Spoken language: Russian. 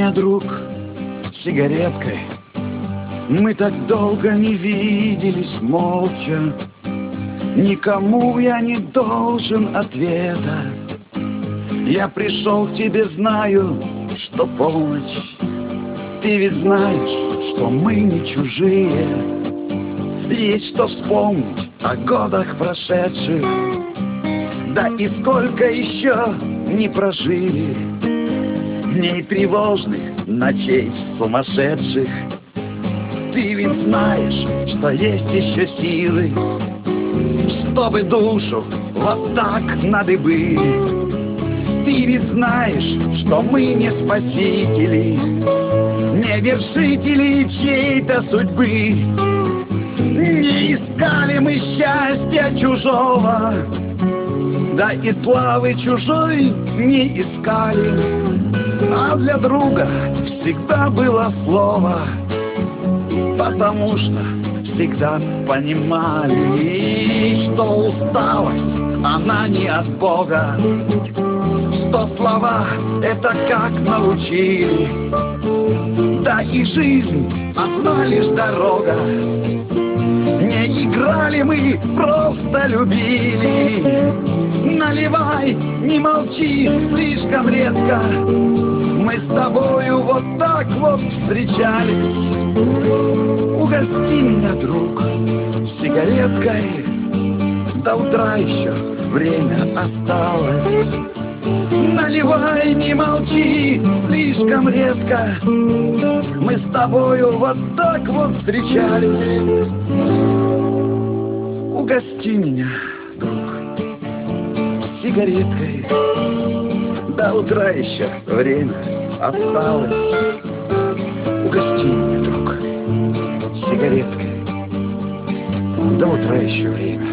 меня, друг, сигареткой. Мы так долго не виделись молча. Никому я не должен ответа. Я пришел к тебе, знаю, что полночь. Ты ведь знаешь, что мы не чужие. Есть что вспомнить о годах прошедших. Да и сколько еще не прожили дней тревожных, ночей сумасшедших. Ты ведь знаешь, что есть еще силы, чтобы душу вот так на дыбы. Ты ведь знаешь, что мы не спасители, не вершители чьей-то судьбы. Не искали мы счастья чужого, да и славы чужой не искали. А для друга всегда было слово, потому что всегда понимали, что усталость, она не от Бога, что слова это как научили. Да и жизнь одна лишь дорога. Не играли мы, просто любили. Наливай, не молчи, слишком редко мы с тобою вот так вот встречались. Угости меня, друг, сигареткой. До утра еще время осталось. Наливай, не молчи, слишком редко мы с тобою вот так вот встречались. Угости меня, друг, сигареткой. До утра еще время осталось. Угости меня, друг, сигареткой. До утра еще время